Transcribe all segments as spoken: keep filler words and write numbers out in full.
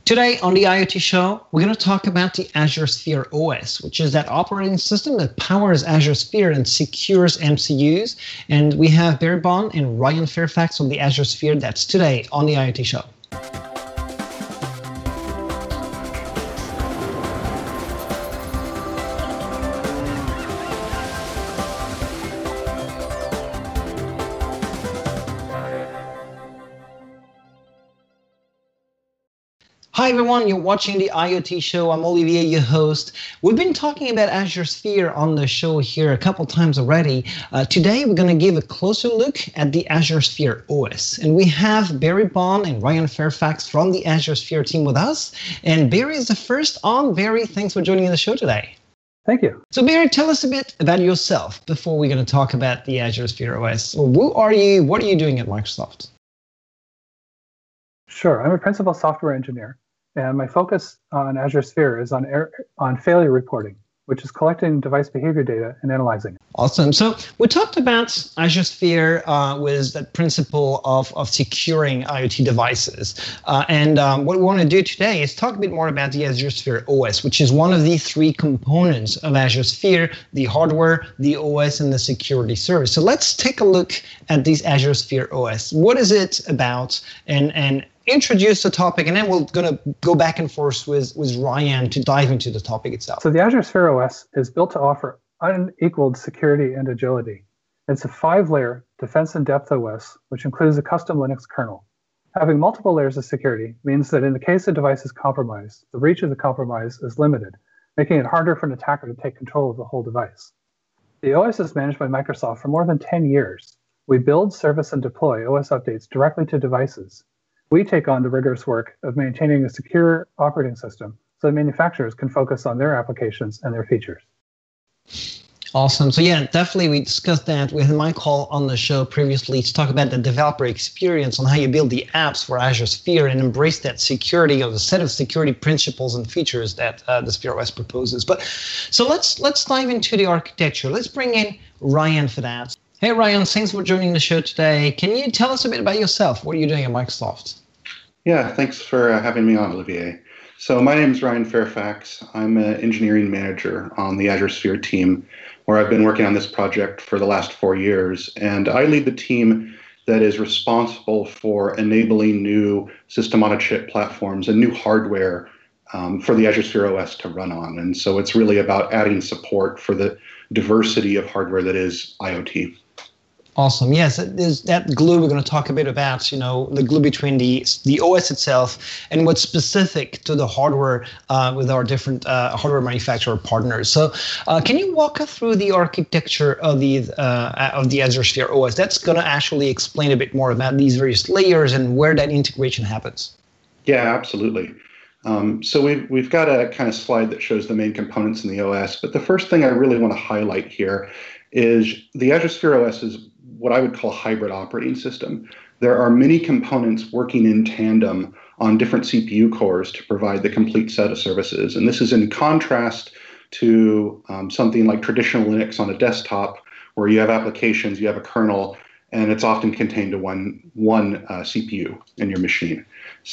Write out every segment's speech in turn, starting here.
Today on the IoT Show, we're going to talk about the Azure Sphere O S, which is that operating system that powers Azure Sphere and secures M C Us. And we have Barry Bond and Ryan Fairfax from the Azure Sphere. That's today on the IoT Show. Hi everyone, you're watching the IoT Show. I'm Olivier, your host. We've been talking about Azure Sphere on the show here a couple times already. Uh, today we're going to give a closer look at the Azure Sphere O S. And we have Barry Bond and Ryan Fairfax from the Azure Sphere team with us. And Barry is the first on. Barry, thanks for joining the show today. Thank you. So Barry, tell us a bit about yourself before we're going to talk about the Azure Sphere O S. So who are you? What are you doing at Microsoft? Sure, I'm a principal software engineer. And my focus on Azure Sphere is on air, on failure reporting, which is collecting device behavior data and analyzing it. Awesome. So we talked about Azure Sphere uh, with that principle of, of securing IoT devices. Uh, and um, what we want to do today is talk a bit more about the Azure Sphere O S, which is one of the three components of Azure Sphere: the hardware, the O S, and the security service. So let's take a look at this Azure Sphere O S. What is it about? And, and introduce the topic, and then we're going to go back and forth with, with Ryan to dive into the topic itself. So the Azure Sphere O S is built to offer unequaled security and agility. It's a five-layer defense in depth O S, which includes a custom Linux kernel. Having multiple layers of security means that in the case a device is compromised, the reach of the compromise is limited, making it harder for an attacker to take control of the whole device. The O S is managed by Microsoft for more than ten years. We build, service, and deploy O S updates directly to devices. We take on the rigorous work of maintaining a secure operating system so that manufacturers can focus on their applications and their features. Awesome. So yeah, definitely we discussed that with my call on the show previously to talk about the developer experience on how you build the apps for Azure Sphere and embrace that security or the set of security principles and features that uh, the Sphere O S proposes. But so let's let's dive into the architecture. Let's bring in Ryan for that. Hey Ryan, thanks for joining the show today. Can you tell us a bit about yourself? What are you doing at Microsoft? Yeah, thanks for uh, having me on, Olivier. So my name is Ryan Fairfax. I'm an engineering manager on the Azure Sphere team, where I've been working on this project for the last four years. And I lead the team that is responsible for enabling new system-on-a-chip platforms and new hardware um, for the Azure Sphere O S to run on. And so it's really about adding support for the diversity of hardware that is IoT. Awesome. Yes, there's that glue we're going to talk a bit about, you know, the glue between the the O S itself and what's specific to the hardware uh, with our different uh, hardware manufacturer partners. So uh, can you walk us through the architecture of the, uh, of the Azure Sphere O S? That's going to actually explain a bit more about these various layers and where that integration happens. Yeah, absolutely. Um, so we've, we've got a kind of slide that shows the main components in the O S, but the first thing I really want to highlight here is the Azure Sphere O S is what I would call a hybrid operating system. There are many components working in tandem on different C P U cores to provide the complete set of services. And this is in contrast to um, something like traditional Linux on a desktop, where you have applications, you have a kernel, and it's often contained to one, one uh, C P U in your machine.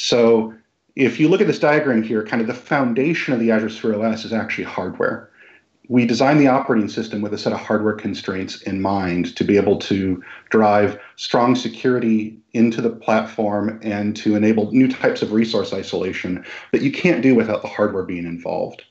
So if you look at this diagram here, kind of the foundation of the Azure Sphere O S is actually hardware. We designed the operating system with a set of hardware constraints in mind to be able to drive strong security into the platform and to enable new types of resource isolation that you can't do without the hardware being involved.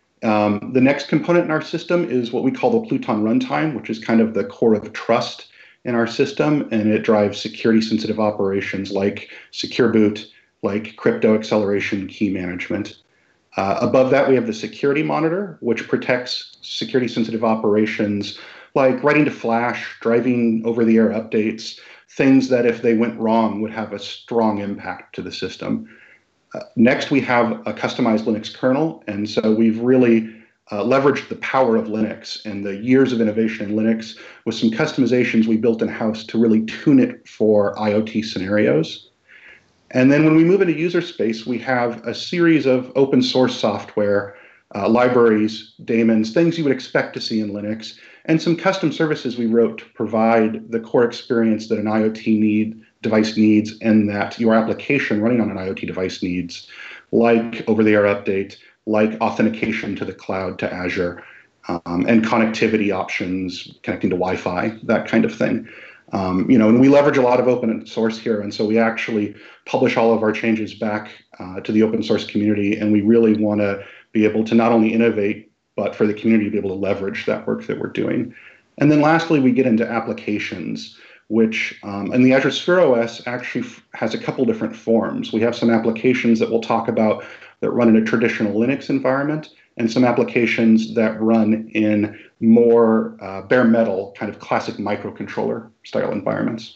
Um, the next component in our system is what we call the Pluton runtime, which is kind of the core of trust in our system, and it drives security-sensitive operations like secure boot, like crypto acceleration, key management. Uh, above that, we have the security monitor, which protects security-sensitive operations like writing to flash, driving over-the-air updates, things that if they went wrong would have a strong impact to the system. Uh, next, we have a customized Linux kernel, and so we've really uh, leveraged the power of Linux and the years of innovation in Linux with some customizations we built in-house to really tune it for IoT scenarios. And then when we move into user space, we have a series of open source software, uh, libraries, daemons, things you would expect to see in Linux, and some custom services we wrote to provide the core experience that an IoT need, device needs and that your application running on an IoT device needs like over-the-air update, like authentication to the cloud, to Azure, um, and connectivity options, connecting to Wi-Fi, that kind of thing. Um, you know, and we leverage a lot of open source here, and so we actually publish all of our changes back uh, to the open source community, and we really want to be able to not only innovate, but for the community to be able to leverage that work that we're doing. And then lastly, we get into applications, which, um, and the Azure Sphere O S actually f- has a couple different forms. We have some applications that we'll talk about that run in a traditional Linux environment, and some applications that run in more uh, bare metal, kind of classic microcontroller style environments.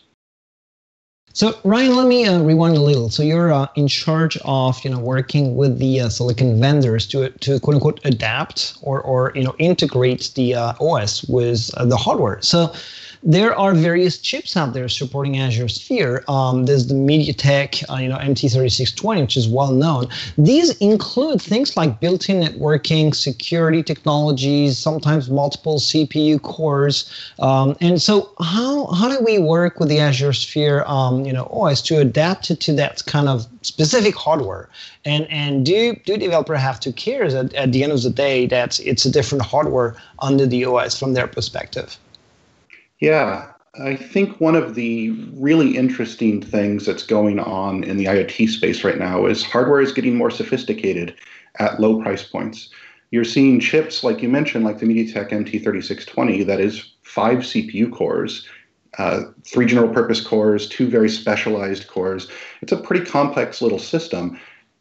So Ryan, let me uh, rewind a little. So you're uh, in charge of, you know, working with the uh, silicon vendors to to quote unquote adapt or or you know integrate the uh, O S with uh, the hardware. So there are various chips out there supporting Azure Sphere. Um, there's the MediaTek, uh, you know, M T thirty-six twenty, which is well known. These include things like built-in networking, security technologies, sometimes multiple C P U cores. Um, and so, how how do we work with the Azure Sphere, um, you know, O S to adapt it to that kind of specific hardware? And and do do developers have to care that at the end of the day that it's a different hardware under the O S from their perspective? Yeah, I think one of the really interesting things that's going on in the IoT space right now is hardware is getting more sophisticated at low price points. You're seeing chips, like you mentioned, like the MediaTek M T thirty-six twenty, that is five C P U cores, uh, three general purpose cores, two very specialized cores. It's a pretty complex little system.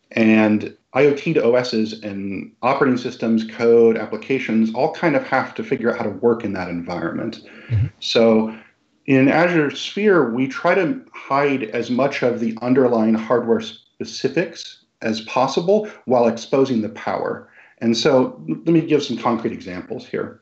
And IoT to O Ss and operating systems, code, applications, all kind of have to figure out how to work in that environment. Mm-hmm. So in Azure Sphere, we try to hide as much of the underlying hardware specifics as possible while exposing the power. And so let me give some concrete examples here.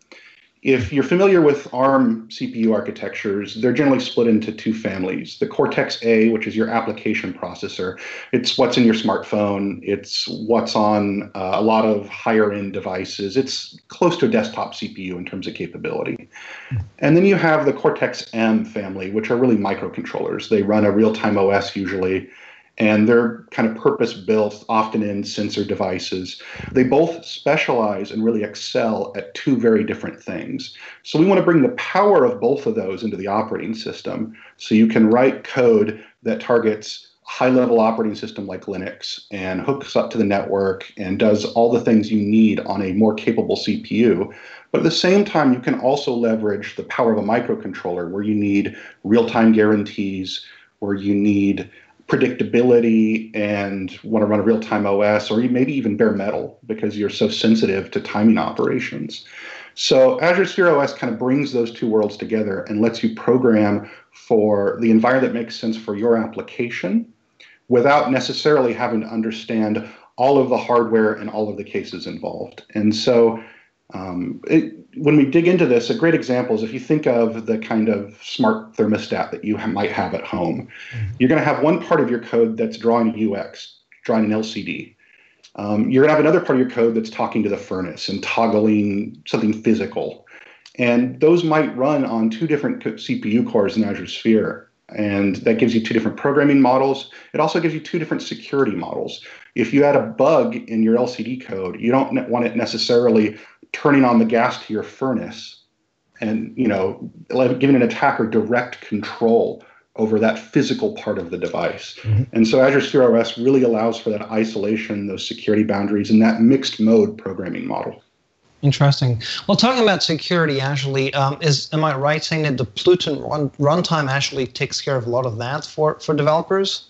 If you're familiar with ARM C P U architectures, they're generally split into two families. The Cortex-A, which is your application processor. It's what's in your smartphone. It's what's on uh, a lot of higher-end devices. It's close to a desktop C P U in terms of capability. And then you have the Cortex-M family, which are really microcontrollers. They run a real-time O S usually, and they're kind of purpose-built, often in sensor devices. They both specialize and really excel at two very different things. So we want to bring the power of both of those into the operating system, so you can write code that targets a high-level operating system like Linux and hooks up to the network and does all the things you need on a more capable C P U. But at the same time, you can also leverage the power of a microcontroller, where you need real-time guarantees, where you need predictability and want to run a real-time O S, or maybe even bare metal because you're so sensitive to timing operations. So Azure Sphere O S kind of brings those two worlds together and lets you program for the environment that makes sense for your application without necessarily having to understand all of the hardware and all of the cases involved. And so Um, it, when we dig into this, a great example is if you think of the kind of smart thermostat that you ha- might have at home. Mm-hmm. You're going to have one part of your code that's drawing a U X, drawing an L C D. Um, you're going to have another part of your code that's talking to the furnace and toggling something physical. And those might run on two different C P U cores in Azure Sphere. And that gives you two different programming models. It also gives you two different security models. If you add a bug in your L C D code, you don't ne- want it necessarily turning on the gas to your furnace and, you know, giving an attacker direct control over that physical part of the device. Mm-hmm. And so Azure Sphere O S really allows for that isolation, those security boundaries, and that mixed mode programming model. Interesting. Well, talking about security, actually, um, is am I right saying that the Pluton run, runtime actually takes care of a lot of that for, for developers?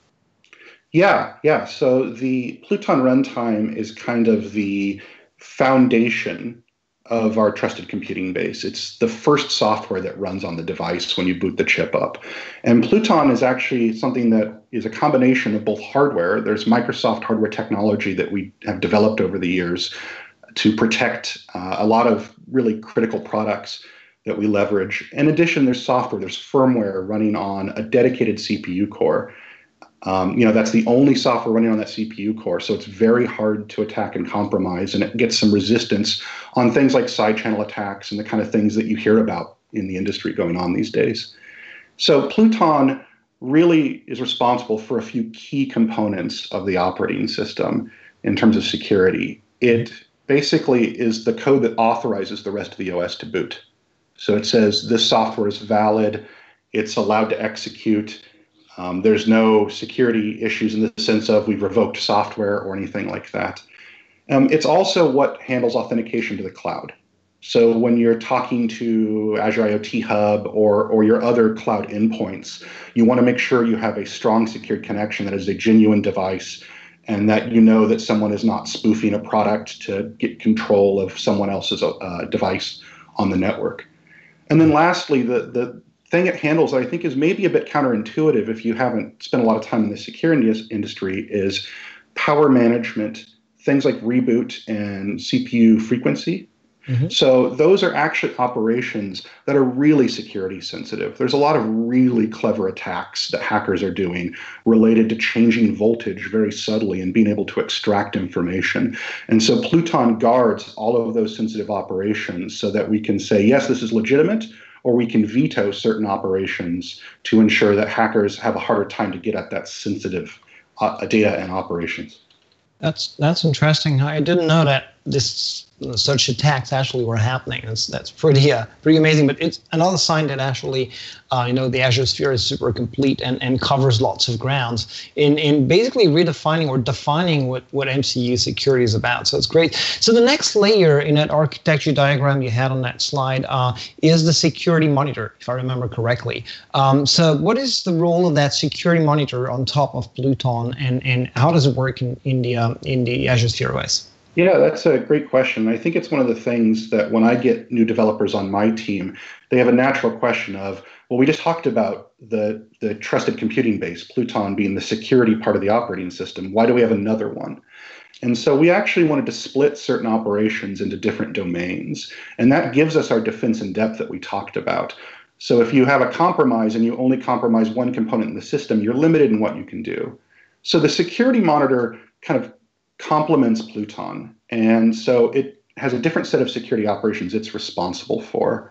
Yeah, yeah. So the Pluton runtime is kind of the foundation of our trusted computing base. It's the first software that runs on the device when you boot the chip up. And Pluton is actually something that is a combination of both hardware. There's Microsoft hardware technology that we have developed over the years to protect uh, a lot of really critical products that we leverage. In addition, there's software, there's firmware running on a dedicated C P U core. Um, you know, that's the only software running on that C P U core, so it's very hard to attack and compromise, and it gets some resistance on things like side channel attacks and the kind of things that you hear about in the industry going on these days. So Pluton really is responsible for a few key components of the operating system in terms of security. It basically is the code that authorizes the rest of the O S to boot. So it says this software is valid, it's allowed to execute. Um, there's no security issues in the sense of we've revoked software or anything like that. Um, it's also what handles authentication to the cloud. So when you're talking to Azure IoT Hub or, or your other cloud endpoints, you want to make sure you have a strong secured connection that is a genuine device and that you know that someone is not spoofing a product to get control of someone else's uh, device on the network. And then lastly, the, the thing it handles that I think is maybe a bit counterintuitive if you haven't spent a lot of time in the security industry is power management, things like reboot and C P U frequency. Mm-hmm. So those are actually operations that are really security sensitive. There's a lot of really clever attacks that hackers are doing related to changing voltage very subtly and being able to extract information. And so Pluton guards all of those sensitive operations so that we can say, yes, this is legitimate, or we can veto certain operations to ensure that hackers have a harder time to get at that sensitive uh, data and operations. That's that's interesting. I didn't know that this such attacks actually were happening. That's that's pretty uh, pretty amazing. But it's another sign that actually, uh, you know, the Azure Sphere is super complete and, and covers lots of grounds in in basically redefining or defining what what M C U security is about. So it's great. So the next layer in that architecture diagram you had on that slide uh, is the security monitor, if I remember correctly. Um, so what is the role of that security monitor on top of Pluton, and and how does it work in in the um, in the Azure Sphere O S? Yeah, that's a great question. I think it's one of the things that when I get new developers on my team, they have a natural question of, well, we just talked about the, the trusted computing base, Pluton being the security part of the operating system. Why do we have another one? And so we actually wanted to split certain operations into different domains. And that gives us our defense in depth that we talked about. So if you have a compromise and you only compromise one component in the system, you're limited in what you can do. So the security monitor kind of complements Pluton. And so it has a different set of security operations it's responsible for.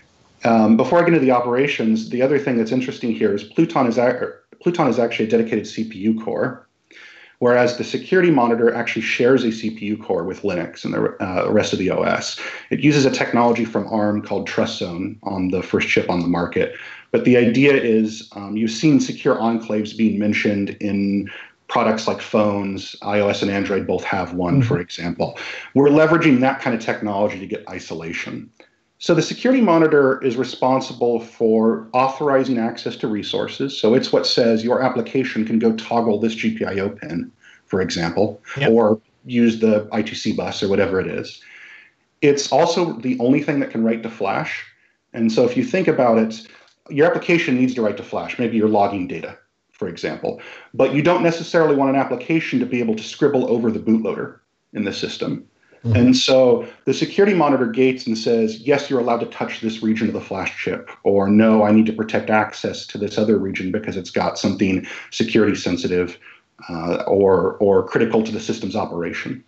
Um, before I get into the operations, the other thing that's interesting here is Pluton is, Pluton is actually a dedicated C P U core, whereas the security monitor actually shares a C P U core with Linux and the uh, rest of the O S. It uses a technology from ARM called TrustZone on the first chip on the market. But the idea is um, you've seen secure enclaves being mentioned in products like phones. iOS and Android both have one, mm-hmm. for example. We're leveraging that kind of technology to get isolation. So the security monitor is responsible for authorizing access to resources. So it's what says your application can go toggle this G P I O pin, for example, yep. or use the I two C bus or whatever it is. It's also the only thing that can write to Flash. And so if you think about it, your application needs to write to Flash. Maybe you're logging data, for example, but you don't necessarily want an application to be able to scribble over the bootloader in the system. Mm-hmm. And so the security monitor gates and says, yes, you're allowed to touch this region of the Flash chip, or no, I need to protect access to this other region because it's got something security sensitive uh, or, or critical to the system's operation.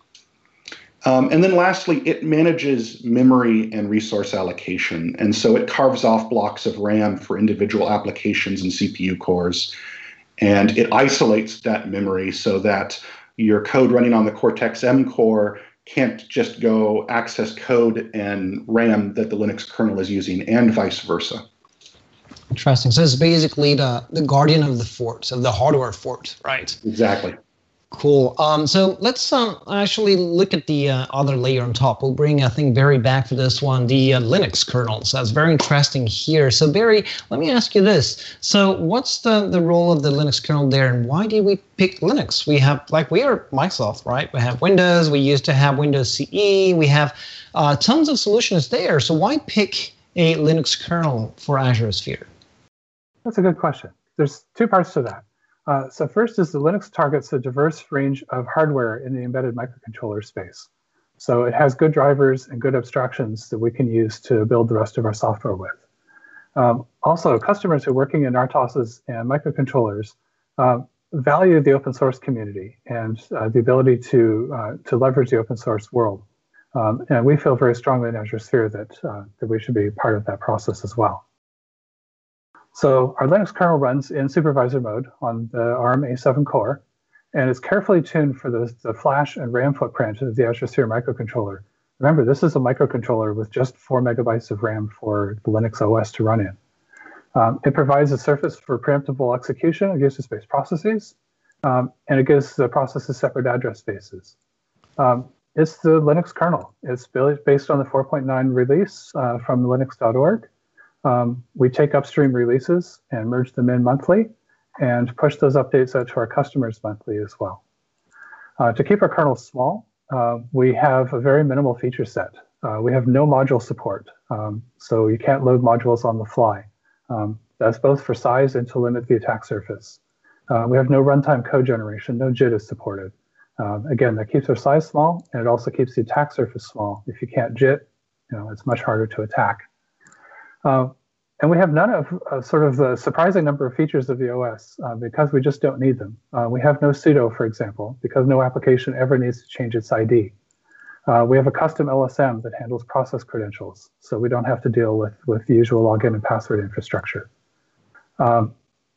Um, and then lastly, it manages memory and resource allocation. And so it carves off blocks of RAM for individual applications and C P U cores. And it isolates that memory so that your code running on the Cortex-M core can't just go access code and RAM that the Linux kernel is using, and vice versa. Interesting. So it's basically the, the guardian of the fort, of the hardware fort, right? Exactly. Cool. Um, so let's um, actually look at the uh, other layer on top. We'll bring, I think, Barry back for this one, the uh, Linux kernel. So that's very interesting here. So Barry, let me ask you this. So what's the, the role of the Linux kernel there, and why did we pick Linux? We have, like, we are Microsoft, right? We have Windows. We used to have Windows C E. We have uh, tons of solutions there. So why pick a Linux kernel for Azure Sphere? That's a good question. There's two parts to that. Uh, so first is the Linux targets a diverse range of hardware in the embedded microcontroller space. So it has good drivers and good abstractions that we can use to build the rest of our software with. Um, also, customers who are working in R T O Ss and microcontrollers uh, value the open source community and uh, the ability to, uh, to leverage the open source world. Um, and we feel very strongly in Azure Sphere that, uh, that we should be part of that process as well. So our Linux kernel runs in supervisor mode on the ARM A seven core, and it's carefully tuned for the, the flash and RAM footprint of the Azure Sphere microcontroller. Remember, this is a microcontroller with just four megabytes of RAM for the Linux O S to run in. Um, it provides a surface for preemptible execution of user space processes, um, and it gives the processes separate address spaces. Um, it's the Linux kernel. It's based on the four point nine release uh, from linux dot org. Um, we take upstream releases and merge them in monthly and push those updates out to our customers monthly as well. Uh, to keep our kernel small, uh, we have a very minimal feature set. Uh, we have no module support, um, so you can't load modules on the fly. Um, that's both for size and to limit the attack surface. Uh, we have no runtime code generation, no J I T is supported. Um, again, that keeps our size small, and it also keeps the attack surface small. If you can't J I T, you know, it's much harder to attack. Uh, and we have none of uh, sort of the surprising number of features of the O S uh, because we just don't need them. Uh, we have no sudo, for example, because no application ever needs to change its I D. Uh, we have a custom L S M that handles process credentials, so we don't have to deal with, with the usual login and password infrastructure. Um,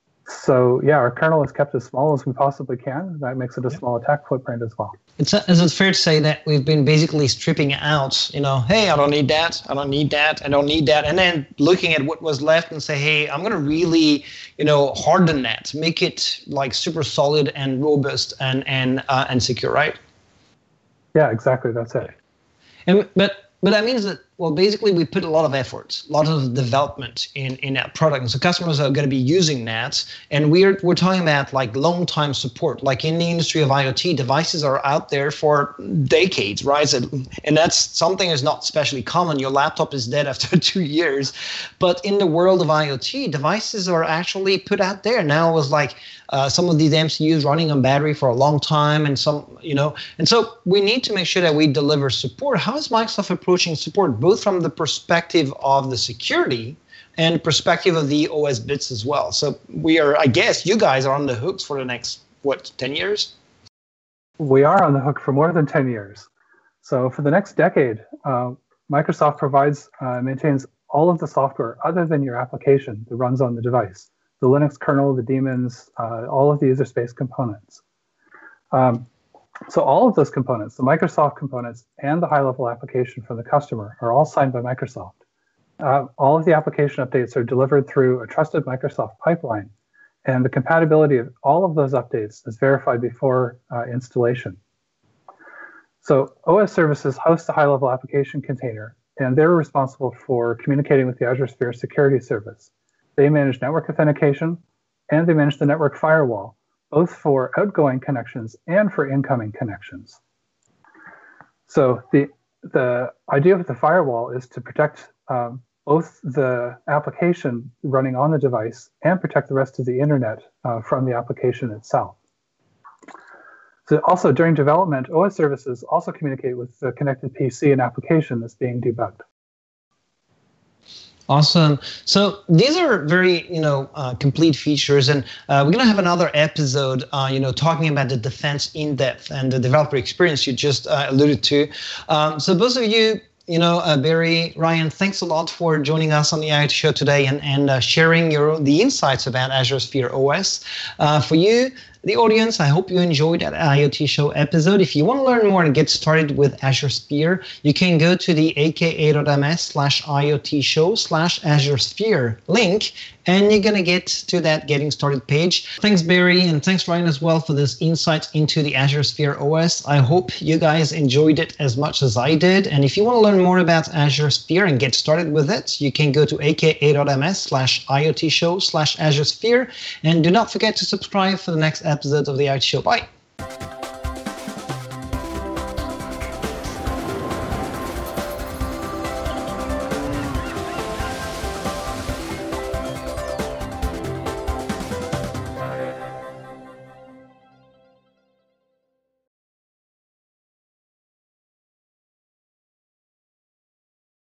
so yeah, our kernel is kept as small as we possibly can. That makes it a small attack footprint as well. It's, is it fair to say that we've been basically stripping out, you know, hey, I don't need that, I don't need that, I don't need that, and then looking at what was left and say, hey, I'm going to really, you know, harden that, make it like super solid and robust and and uh, and secure, right? Yeah, exactly. That's it. And but but that means that, well, basically we put a lot of effort, a lot of development in in that product, and so customers are going to be using that. And we're we're talking about like long time support. Like in the industry of IoT, devices are out there for decades, right? So, and that's something that's not especially common. Your laptop is dead after two years, but in the world of IoT, devices are actually put out there. Now it was like uh, some of these M C Us running on battery for a long time, and some, you know, and so we need to make sure that we deliver support. How is Microsoft approaching support, both from the perspective of the security and perspective of the O S bits as well? So we are, I guess, you guys are on the hooks for the next, what, ten years? We are on the hook for more than ten years. So for the next decade, uh, Microsoft provides, uh, maintains all of the software other than your application that runs on the device. The Linux kernel, the daemons, uh, all of the user space components. Um, So all of those components, the Microsoft components and the high-level application from the customer, are all signed by Microsoft. Uh, all of the application updates are delivered through a trusted Microsoft pipeline, and the compatibility of all of those updates is verified before uh, installation. So O S services host a high-level application container, and they're responsible for communicating with the Azure Sphere Security Service. They manage network authentication, and they manage the network firewall, both for outgoing connections and for incoming connections. So the, the idea with the firewall is to protect um, both the application running on the device and protect the rest of the internet uh, from the application itself. So also during development, O S services also communicate with the connected P C and application that's being debugged. Awesome. So these are very, you know, uh, complete features, and uh, we're going to have another episode, uh, you know, talking about the defense in depth and the developer experience you just uh, alluded to. Um, so both of you, you know, uh, Barry, Ryan, thanks a lot for joining us on the IoT Show today and and uh, sharing your the insights about Azure Sphere O S. Uh, for you, the audience, I hope you enjoyed that IoT Show episode. If you want to learn more and get started with Azure Sphere, you can go to the aka.ms slash IoT Show slash Azure Sphere link, and you're going to get to that Getting Started page. Thanks, Barry, and thanks, Ryan, as well, for this insight into the Azure Sphere O S. I hope you guys enjoyed it as much as I did. And if you want to learn more about Azure Sphere and get started with it, you can go to aka.ms slash IoT Show slash Azure Sphere. And do not forget to subscribe for the next episode of the IoT Show. Bye.